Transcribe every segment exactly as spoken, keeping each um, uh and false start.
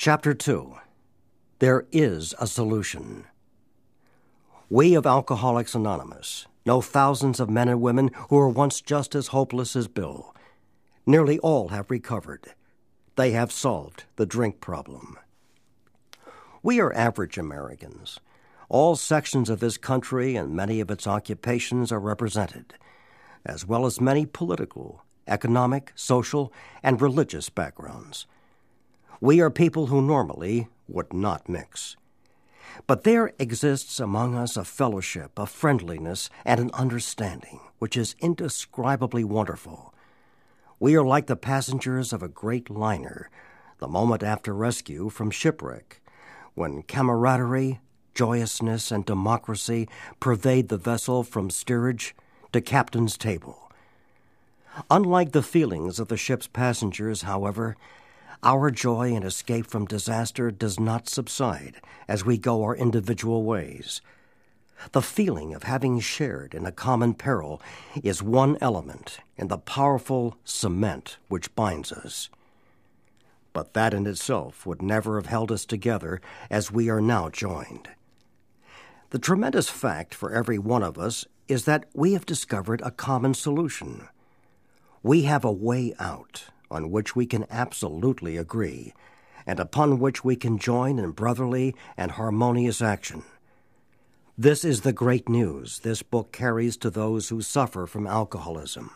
Chapter two. There is a solution. We of Alcoholics Anonymous know thousands of men and women who were once just as hopeless as Bill. Nearly all have recovered. They have solved the drink problem. We are average Americans. All sections of this country and many of its occupations are represented, as well as many political, economic, social, and religious backgrounds. We are people who normally would not mix. But there exists among us a fellowship, a friendliness, and an understanding which is indescribably wonderful. We are like the passengers of a great liner, the moment after rescue from shipwreck, when camaraderie, joyousness, and democracy pervade the vessel from steerage to captain's table. Unlike the feelings of the ship's passengers, however, our joy and escape from disaster does not subside as we go our individual ways. The feeling of having shared in a common peril is one element in the powerful cement which binds us. But that in itself would never have held us together as we are now joined. The tremendous fact for every one of us is that we have discovered a common solution. We have a way out on which we can absolutely agree, and upon which we can join in brotherly and harmonious action. This is the great news this book carries to those who suffer from alcoholism.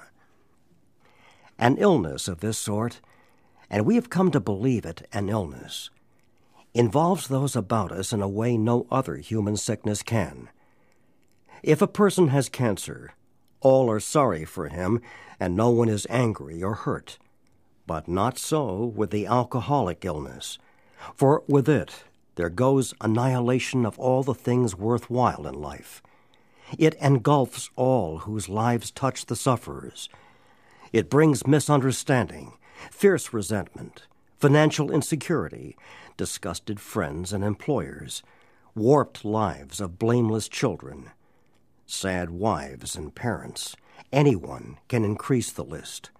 An illness of this sort, and we have come to believe it an illness, involves those about us in a way no other human sickness can. If a person has cancer, all are sorry for him, and no one is angry or hurt. But not so with the alcoholic illness, for with it there goes annihilation of all the things worthwhile in life. It engulfs all whose lives touch the sufferers. It brings misunderstanding, fierce resentment, financial insecurity, disgusted friends and employers, warped lives of blameless children, sad wives and parents. Anyone can increase the list.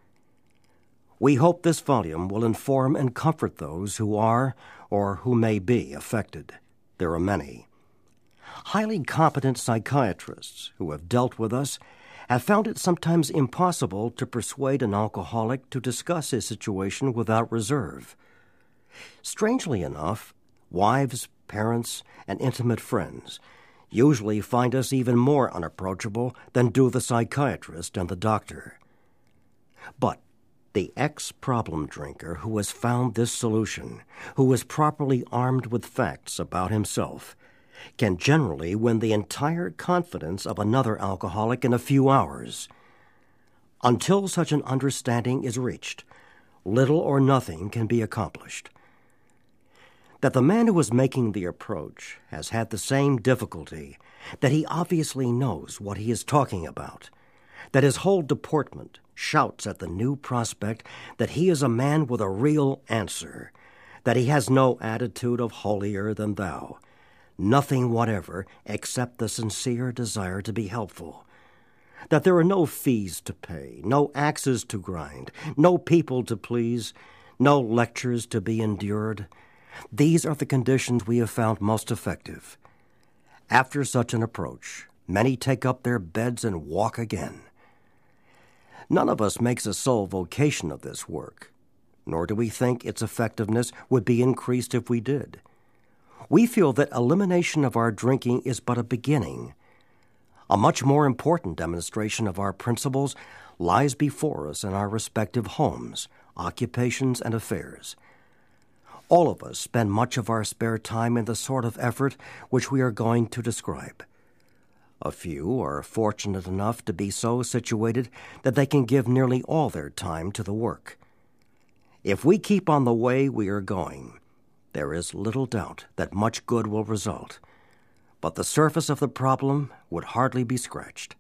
We hope this volume will inform and comfort those who are or who may be affected. There are many. Highly competent psychiatrists who have dealt with us have found it sometimes impossible to persuade an alcoholic to discuss his situation without reserve. Strangely enough, wives, parents, and intimate friends usually find us even more unapproachable than do the psychiatrist and the doctor. But the ex-problem drinker who has found this solution, who is properly armed with facts about himself, can generally win the entire confidence of another alcoholic in a few hours. Until such an understanding is reached, little or nothing can be accomplished. That the man who is making the approach has had the same difficulty, that he obviously knows what he is talking about, that his whole deportment shouts at the new prospect that he is a man with a real answer, that he has no attitude of holier than thou, nothing whatever except the sincere desire to be helpful, that there are no fees to pay, no axes to grind, no people to please, no lectures to be endured. These are the conditions we have found most effective. After such an approach, many take up their beds and walk again. None of us makes a sole vocation of this work, nor do we think its effectiveness would be increased if we did. We feel that elimination of our drinking is but a beginning. A much more important demonstration of our principles lies before us in our respective homes, occupations, and affairs. All of us spend much of our spare time in the sort of effort which we are going to describe. A few are fortunate enough to be so situated that they can give nearly all their time to the work. If we keep on the way we are going, there is little doubt that much good will result, but the surface of the problem would hardly be scratched.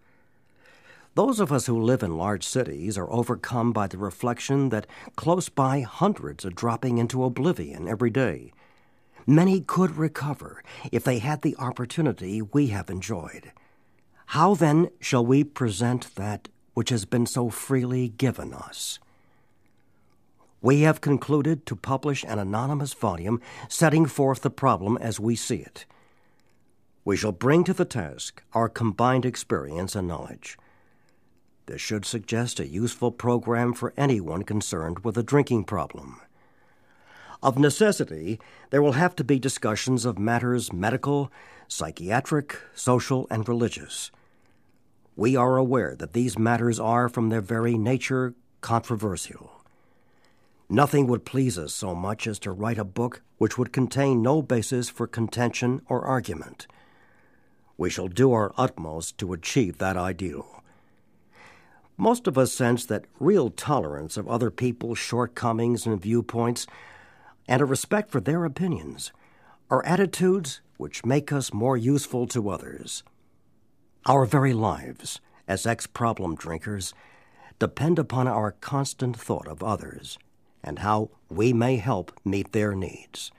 Those of us who live in large cities are overcome by the reflection that close by hundreds are dropping into oblivion every day. Many could recover if they had the opportunity we have enjoyed. How then shall we present that which has been so freely given us? We have concluded to publish an anonymous volume setting forth the problem as we see it. We shall bring to the task our combined experience and knowledge. This should suggest a useful program for anyone concerned with a drinking problem. Of necessity, there will have to be discussions of matters medical, psychiatric, social, and religious. We are aware that these matters are, from their very nature, controversial. Nothing would please us so much as to write a book which would contain no basis for contention or argument. We shall do our utmost to achieve that ideal. Most of us sense that real tolerance of other people's shortcomings and viewpoints and a respect for their opinions are attitudes which make us more useful to others. Our very lives, as ex-problem drinkers, depend upon our constant thought of others and how we may help meet their needs.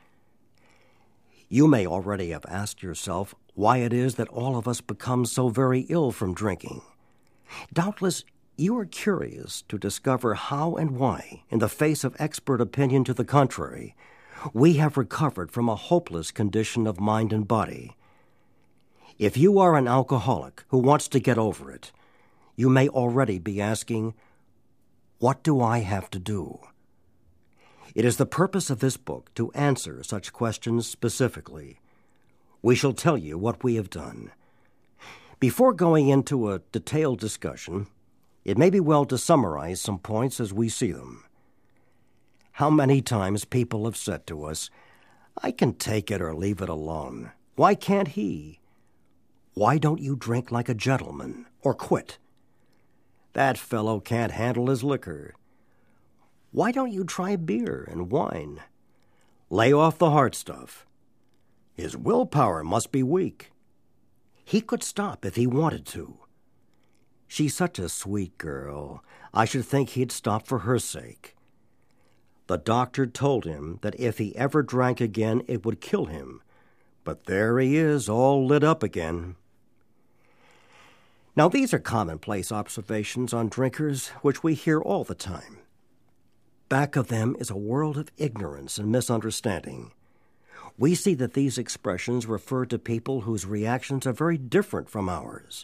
You may already have asked yourself why it is that all of us become so very ill from drinking. Doubtless you are curious to discover how and why, in the face of expert opinion to the contrary, we have recovered from a hopeless condition of mind and body. If you are an alcoholic who wants to get over it, you may already be asking, what do I have to do? It is the purpose of this book to answer such questions specifically. We shall tell you what we have done. Before going into a detailed discussion, it may be well to summarize some points as we see them. How many times people have said to us, I can take it or leave it alone. Why can't he? Why don't you drink like a gentleman, or quit? That fellow can't handle his liquor. Why don't you try beer and wine? Lay off the hard stuff. His willpower must be weak. He could stop if he wanted to. She's such a sweet girl. I should think he'd stop for her sake. The doctor told him that if he ever drank again, it would kill him. But there he is, all lit up again. Now, these are commonplace observations on drinkers which we hear all the time. Back of them is a world of ignorance and misunderstanding. We see that these expressions refer to people whose reactions are very different from ours.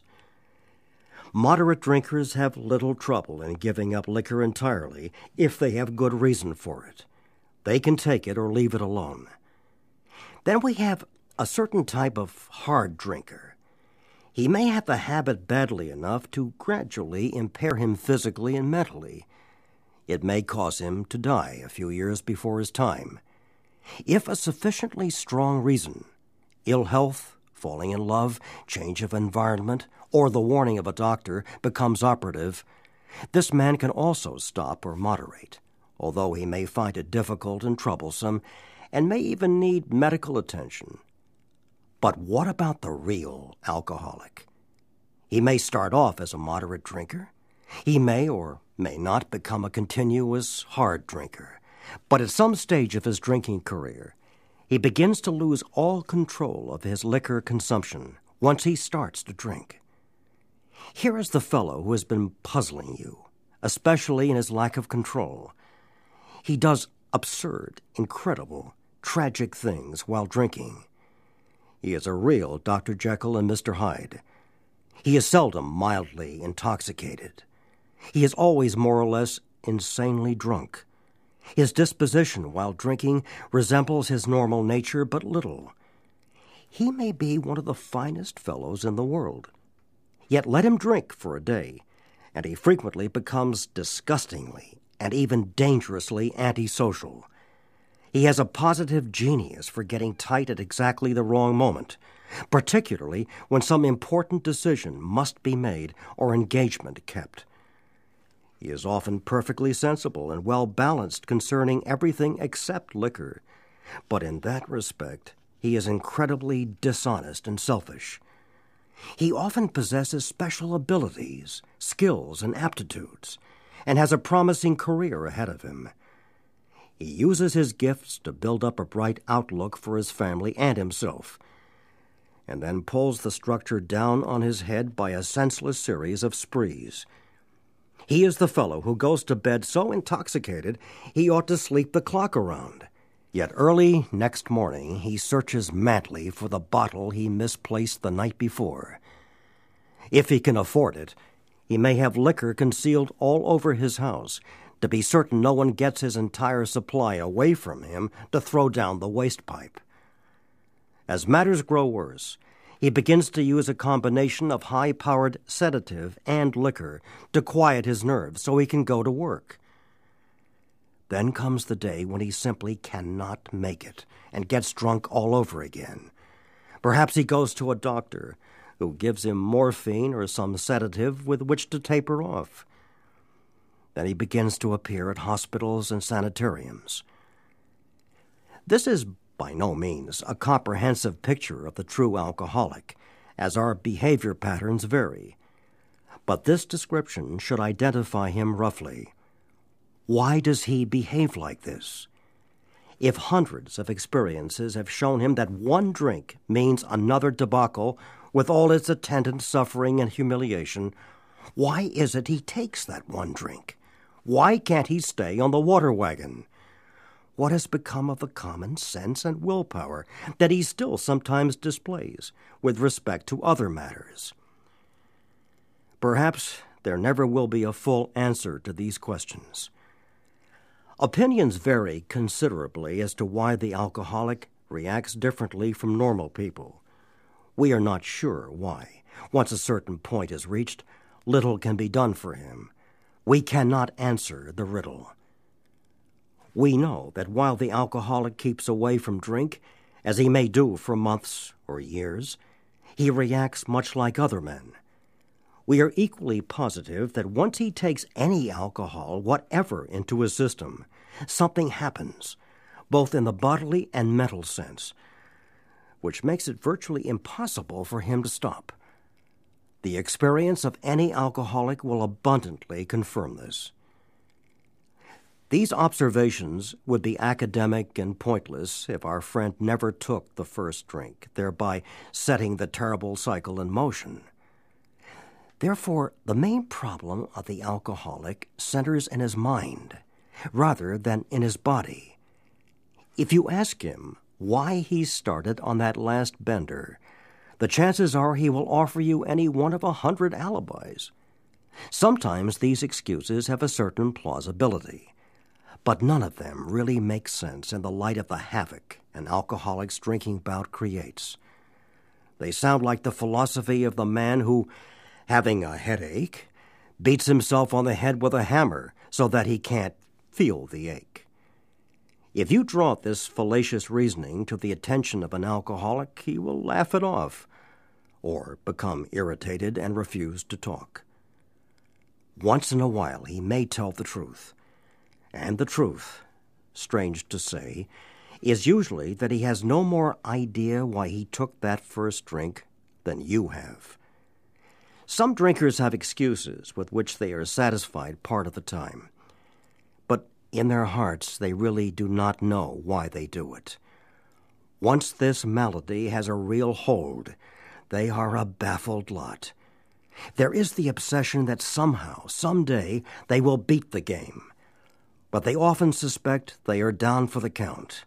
Moderate drinkers have little trouble in giving up liquor entirely if they have good reason for it. They can take it or leave it alone. Then we have a certain type of hard drinker. He may have the habit badly enough to gradually impair him physically and mentally. It may cause him to die a few years before his time. If a sufficiently strong reason, ill health, falling in love, change of environment, or the warning of a doctor becomes operative, this man can also stop or moderate, although he may find it difficult and troublesome, and may even need medical attention. But what about the real alcoholic? He may start off as a moderate drinker. He may or may not become a continuous hard drinker. But at some stage of his drinking career, he begins to lose all control of his liquor consumption once he starts to drink. Here is the fellow who has been puzzling you, especially in his lack of control. He does absurd, incredible, tragic things while drinking. He is a real Doctor Jekyll and Mister Hyde. He is seldom mildly intoxicated. He is always more or less insanely drunk. His disposition while drinking resembles his normal nature but little. He may be one of the finest fellows in the world. Yet let him drink for a day, and he frequently becomes disgustingly and even dangerously antisocial. He has a positive genius for getting tight at exactly the wrong moment, particularly when some important decision must be made or engagement kept. He is often perfectly sensible and well-balanced concerning everything except liquor, but in that respect he is incredibly dishonest and selfish. He often possesses special abilities, skills, and aptitudes, and has a promising career ahead of him. He uses his gifts to build up a bright outlook for his family and himself, and then pulls the structure down on his head by a senseless series of sprees. He is the fellow who goes to bed so intoxicated he ought to sleep the clock around. Yet early next morning he searches madly for the bottle he misplaced the night before. If he can afford it, he may have liquor concealed all over his house, to be certain no one gets his entire supply away from him to throw down the waste pipe. As matters grow worse, he begins to use a combination of high-powered sedative and liquor to quiet his nerves so he can go to work. Then comes the day when he simply cannot make it and gets drunk all over again. Perhaps he goes to a doctor who gives him morphine or some sedative with which to taper off. Then he begins to appear at hospitals and sanitariums. This is by no means a comprehensive picture of the true alcoholic, as our behavior patterns vary. But this description should identify him roughly. Why does he behave like this? If hundreds of experiences have shown him that one drink means another debacle with all its attendant suffering and humiliation, why is it he takes that one drink? Why can't he stay on the water wagon? What has become of the common sense and willpower that he still sometimes displays with respect to other matters? Perhaps there never will be a full answer to these questions. Opinions vary considerably as to why the alcoholic reacts differently from normal people. We are not sure why. Once a certain point is reached, little can be done for him. We cannot answer the riddle. We know that while the alcoholic keeps away from drink, as he may do for months or years, he reacts much like other men. We are equally positive that once he takes any alcohol whatever into his system, something happens, both in the bodily and mental sense, which makes it virtually impossible for him to stop. The experience of any alcoholic will abundantly confirm this. These observations would be academic and pointless if our friend never took the first drink, thereby setting the terrible cycle in motion. Therefore, the main problem of the alcoholic centers in his mind, rather than in his body. If you ask him why he started on that last bender, the chances are he will offer you any one of a hundred alibis. Sometimes these excuses have a certain plausibility, but none of them really make sense in the light of the havoc an alcoholic's drinking bout creates. They sound like the philosophy of the man who, having a headache, beats himself on the head with a hammer so that he can't feel the ache. If you draw this fallacious reasoning to the attention of an alcoholic, he will laugh it off, or become irritated and refuse to talk. Once in a while he may tell the truth, and the truth, strange to say, is usually that he has no more idea why he took that first drink than you have. Some drinkers have excuses with which they are satisfied part of the time, but in their hearts they really do not know why they do it. Once this malady has a real hold, they are a baffled lot. There is the obsession that somehow, someday, they will beat the game, but they often suspect they are down for the count.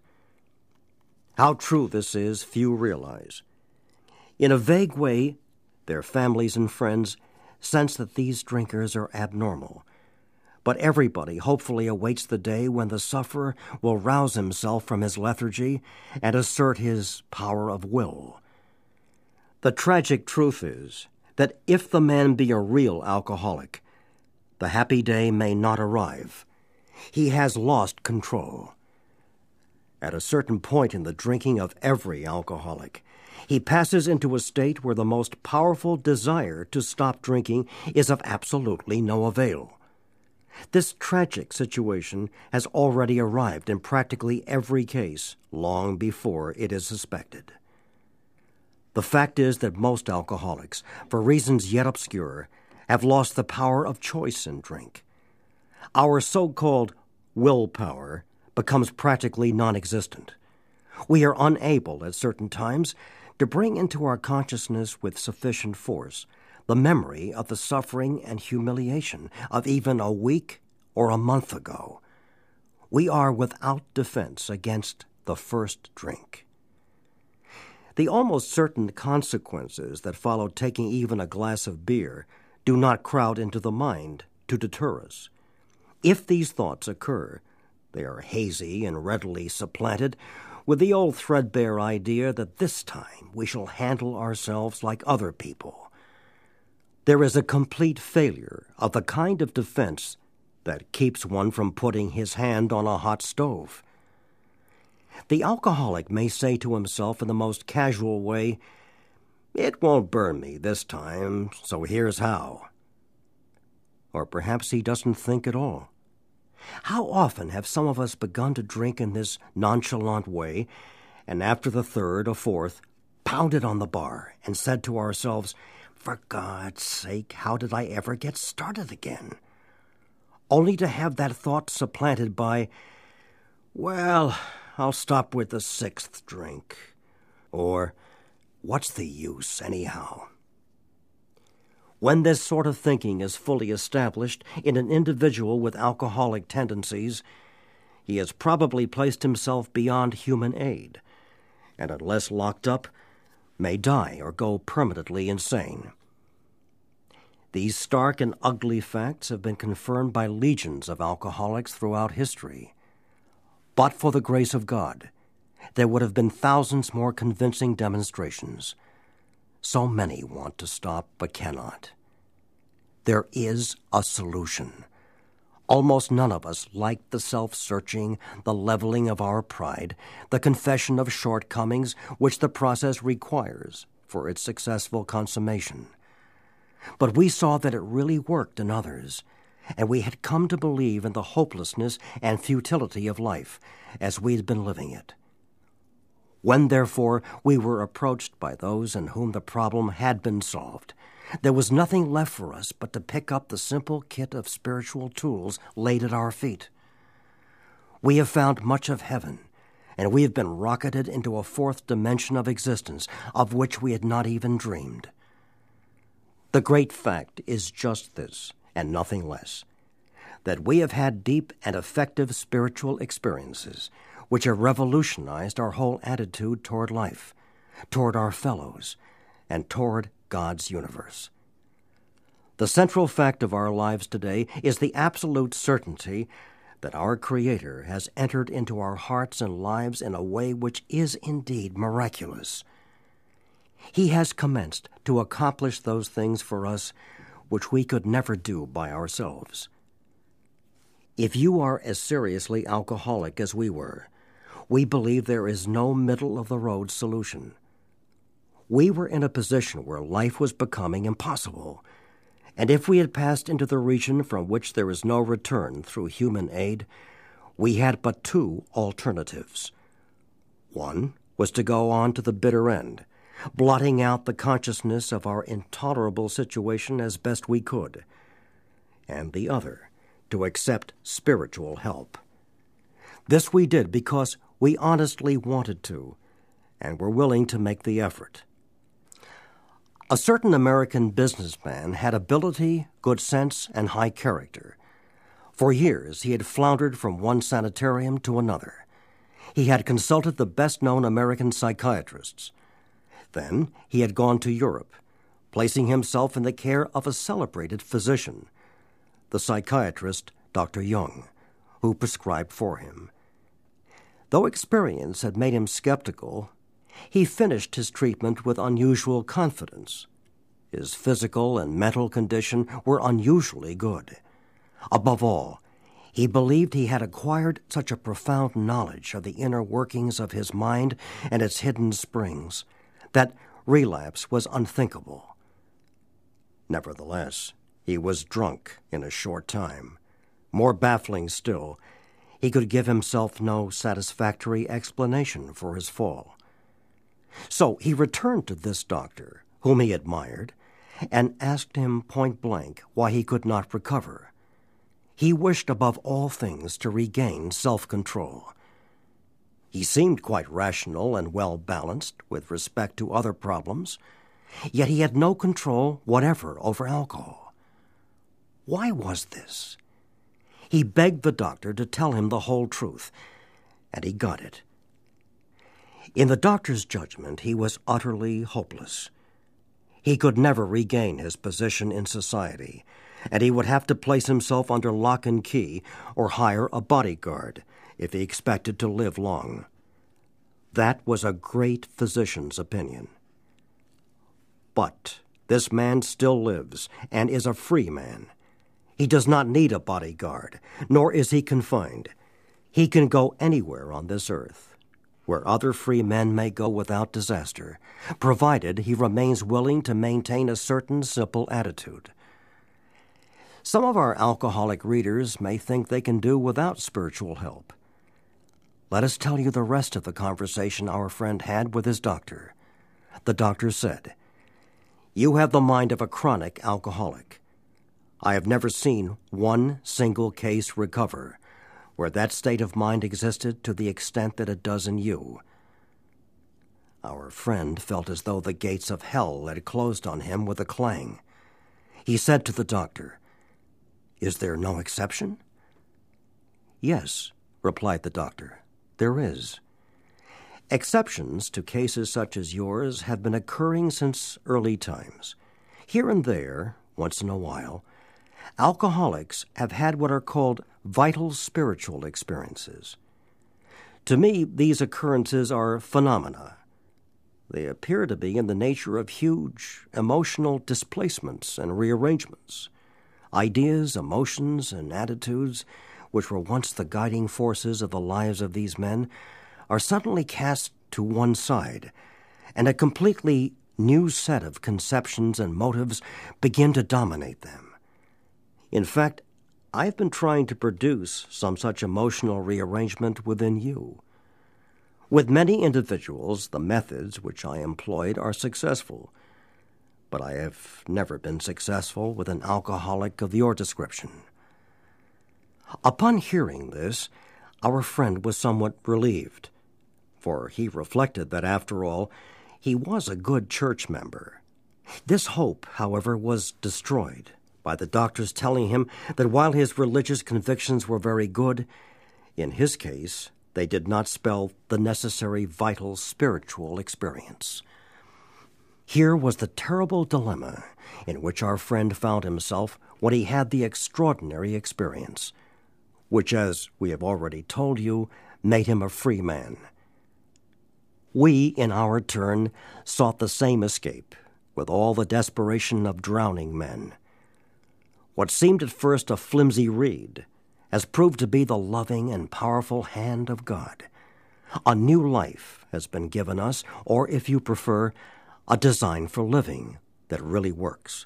How true this is, few realize. In a vague way, their families and friends sense that these drinkers are abnormal, but everybody hopefully awaits the day when the sufferer will rouse himself from his lethargy and assert his power of will. The tragic truth is that if the man be a real alcoholic, the happy day may not arrive. He has lost control. At a certain point in the drinking of every alcoholic, he passes into a state where the most powerful desire to stop drinking is of absolutely no avail. This tragic situation has already arrived in practically every case long before it is suspected. The fact is that most alcoholics, for reasons yet obscure, have lost the power of choice in drink. Our so-called willpower becomes practically non-existent. We are unable at certain times to bring into our consciousness with sufficient force the memory of the suffering and humiliation of even a week or a month ago. We are without defense against the first drink. The almost certain consequences that follow taking even a glass of beer do not crowd into the mind to deter us. If these thoughts occur, they are hazy and readily supplanted with the old threadbare idea that this time we shall handle ourselves like other people. There is a complete failure of the kind of defense that keeps one from putting his hand on a hot stove. The alcoholic may say to himself in the most casual way, "It won't burn me this time, so here's how." Or perhaps he doesn't think at all. How often have some of us begun to drink in this nonchalant way, and after the third or fourth, pounded on the bar and said to ourselves, "For God's sake, how did I ever get started again?" Only to have that thought supplanted by, "Well, I'll stop with the sixth drink," or "What's the use, anyhow?" When this sort of thinking is fully established in an individual with alcoholic tendencies, he has probably placed himself beyond human aid, and unless locked up, may die or go permanently insane. These stark and ugly facts have been confirmed by legions of alcoholics throughout history. But for the grace of God, there would have been thousands more convincing demonstrations. So many want to stop but cannot. There is a solution. Almost none of us like the self-searching, the leveling of our pride, the confession of shortcomings which the process requires for its successful consummation. But we saw that it really worked in others, and we had come to believe in the hopelessness and futility of life as we had been living it. When, therefore, we were approached by those in whom the problem had been solved, there was nothing left for us but to pick up the simple kit of spiritual tools laid at our feet. We have found much of heaven, and we have been rocketed into a fourth dimension of existence of which we had not even dreamed. The great fact is just this, and nothing less, that we have had deep and effective spiritual experiences which have revolutionized our whole attitude toward life, toward our fellows, and toward God's universe. The central fact of our lives today is the absolute certainty that our Creator has entered into our hearts and lives in a way which is indeed miraculous. He has commenced to accomplish those things for us which we could never do by ourselves. If you are as seriously alcoholic as we were, we believe there is no middle-of-the-road solution. We were in a position where life was becoming impossible, and if we had passed into the region from which there is no return through human aid, we had but two alternatives. One was to go on to the bitter end, blotting out the consciousness of our intolerable situation as best we could, and the other, to accept spiritual help. This we did because we honestly wanted to, and were willing to make the effort. A certain American businessman had ability, good sense, and high character. For years he had floundered from one sanitarium to another. He had consulted the best-known American psychiatrists. Then he had gone to Europe, placing himself in the care of a celebrated physician, the psychiatrist Doctor Jung, who prescribed for him. Though experience had made him skeptical, he finished his treatment with unusual confidence. His physical and mental condition were unusually good. Above all, he believed he had acquired such a profound knowledge of the inner workings of his mind and its hidden springs that relapse was unthinkable. Nevertheless, he was drunk in a short time. More baffling still, he could give himself no satisfactory explanation for his fall. So he returned to this doctor, whom he admired, and asked him point-blank why he could not recover. He wished above all things to regain self-control. He seemed quite rational and well-balanced with respect to other problems. yet he had no control whatever over alcohol. Why was this? He begged the doctor to tell him the whole truth, and he got it. In the doctor's judgment, he was utterly hopeless. He could never regain his position in society, and he would have to place himself under lock and key or hire a bodyguard if he expected to live long. That was a great physician's opinion. But this man still lives and is a free man. He does not need a bodyguard, nor is he confined. He can go anywhere on this earth, where other free men may go without disaster, provided he remains willing to maintain a certain simple attitude. Some of our alcoholic readers may think they can do without spiritual help. Let us tell you the rest of the conversation our friend had with his doctor. The doctor said, "You have the mind of a chronic alcoholic. I have never seen one single case recover where that state of mind existed to the extent that it does in you." Our friend felt as though the gates of hell had closed on him with a clang. He said to the doctor, "Is there no exception?" "Yes," replied the doctor, "there is. Exceptions to cases such as yours have been occurring since early times. Here and there, once in a while, alcoholics have had what are called vital spiritual experiences. To me, these occurrences are phenomena. They appear to be in the nature of huge emotional displacements and rearrangements. Ideas, emotions, and attitudes, which were once the guiding forces of the lives of these men, are suddenly cast to one side, and a completely new set of conceptions and motives begin to dominate them. In fact, I've been trying to produce some such emotional rearrangement within you. With many individuals, the methods which I employed are successful, but I have never been successful with an alcoholic of your description." Upon hearing this, our friend was somewhat relieved, for he reflected that, after all, he was a good church member. This hope, however, was destroyed by the doctor's telling him that while his religious convictions were very good, in his case they did not spell the necessary vital spiritual experience. Here was the terrible dilemma in which our friend found himself when he had the extraordinary experience, which, as we have already told you, made him a free man. We, in our turn, sought the same escape, with all the desperation of drowning men. What seemed at first a flimsy reed has proved to be the loving and powerful hand of God. A new life has been given us, or, if you prefer, a design for living that really works.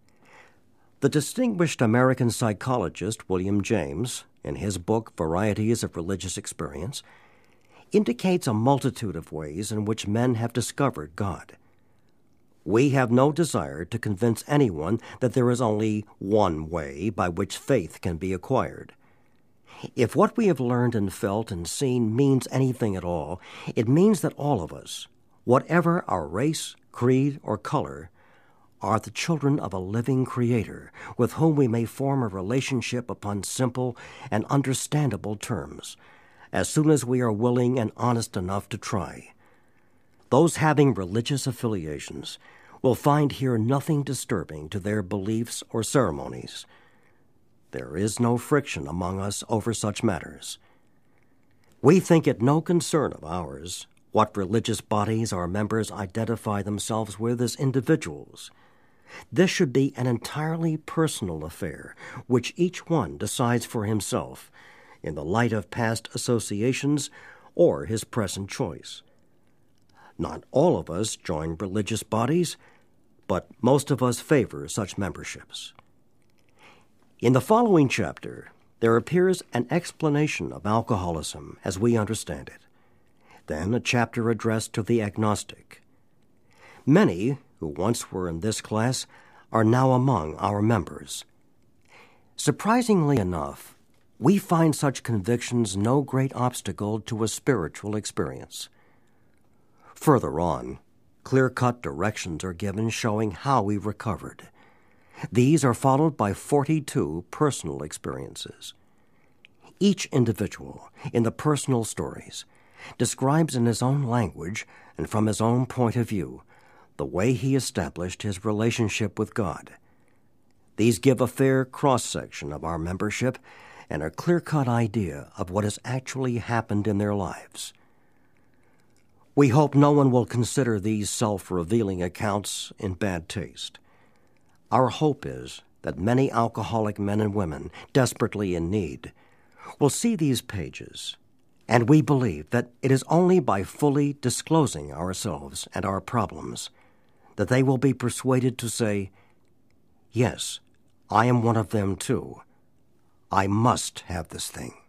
The distinguished American psychologist William James, in his book Varieties of Religious Experience, indicates a multitude of ways in which men have discovered God. We have no desire to convince anyone that there is only one way by which faith can be acquired. If what we have learned and felt and seen means anything at all, it means that all of us, whatever our race, creed, or color, are the children of a living Creator with whom we may form a relationship upon simple and understandable terms, as soon as we are willing and honest enough to try. Those having religious affiliations will find here nothing disturbing to their beliefs or ceremonies. There is no friction among us over such matters. We think it no concern of ours what religious bodies our members identify themselves with as individuals. This should be an entirely personal affair, which each one decides for himself, in the light of past associations or his present choice. Not all of us join religious bodies, but most of us favor such memberships. In the following chapter, there appears an explanation of alcoholism as we understand it. Then a chapter addressed to the agnostic. Many who once were in this class are now among our members. Surprisingly enough, we find such convictions no great obstacle to a spiritual experience. Further on, Clear-cut directions are given showing how we recovered. These are followed by forty-two personal experiences. Each individual, in the personal stories, describes in his own language and from his own point of view the way he established his relationship with God. These give a fair cross-section of our membership and a clear-cut idea of what has actually happened in their lives. We hope no one will consider these self-revealing accounts in bad taste. Our hope is that many alcoholic men and women desperately in need will see these pages, and we believe that it is only by fully disclosing ourselves and our problems that they will be persuaded to say, "Yes, I am one of them too. I must have this thing."